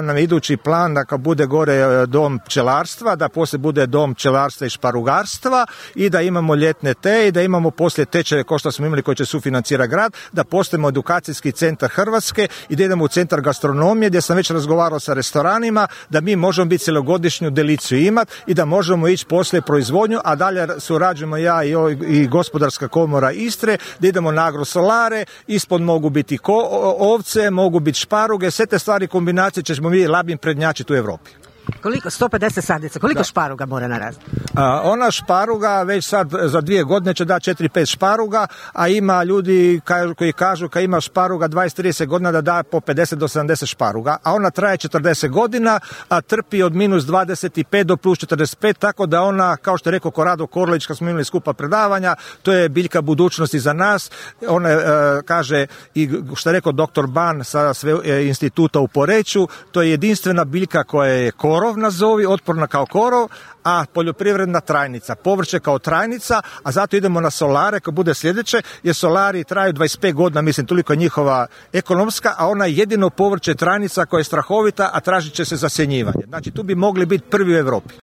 nam je idući plan da kad bude gore dom pčelarstva, da poslije bude dom pčelarstva i šparugarstva i da imamo ljetne te i da imamo poslije tečajeve kao što smo imali koji će sufinancirati grad, da postavimo edukacijski centar Hrvatske i da idemo u centar gastronomije gdje sam već razgovarao sa restoranima da mi možemo biti cjelogodišnju deliciju imati i da možemo ići poslije proizvodnju, a dalje surađujemo ja i gospodarska komora Istre, da idemo na agrosolare, ispod mogu biti ovce, mogu biti šparuge, sve te stvari kombinacije ćemo mi labim prednjačiti u Europi. Koliko? 150 sadnica. Koliko šparuga mora narasti? Ona šparuga već sad za 2 godine će dati 4-5 šparuga, a ima ljudi koji kažu kad ima šparuga 20-30 godina da da po 50 do 70 šparuga, a ona traje 40 godina, a trpi od minus 25 do plus 45, tako da ona, kao što je rekao Korado Korlić kad smo imali skupa predavanja, to je biljka budućnosti za nas. Ona kaže, i što je rekao doktor Ban sa instituta u Poreču, to je jedinstvena biljka koja je korov nazovi, otporna kao korov, a poljoprivredna trajnica, povrće kao trajnica, a zato idemo na solare kad bude sljedeće, jer solari traju 25 godina, mislim, toliko je njihova ekonomska, a ona je jedino povrće trajnica koja je strahovita, a tražit će se zasjenjivanje. Znači, tu bi mogli biti prvi u Europi.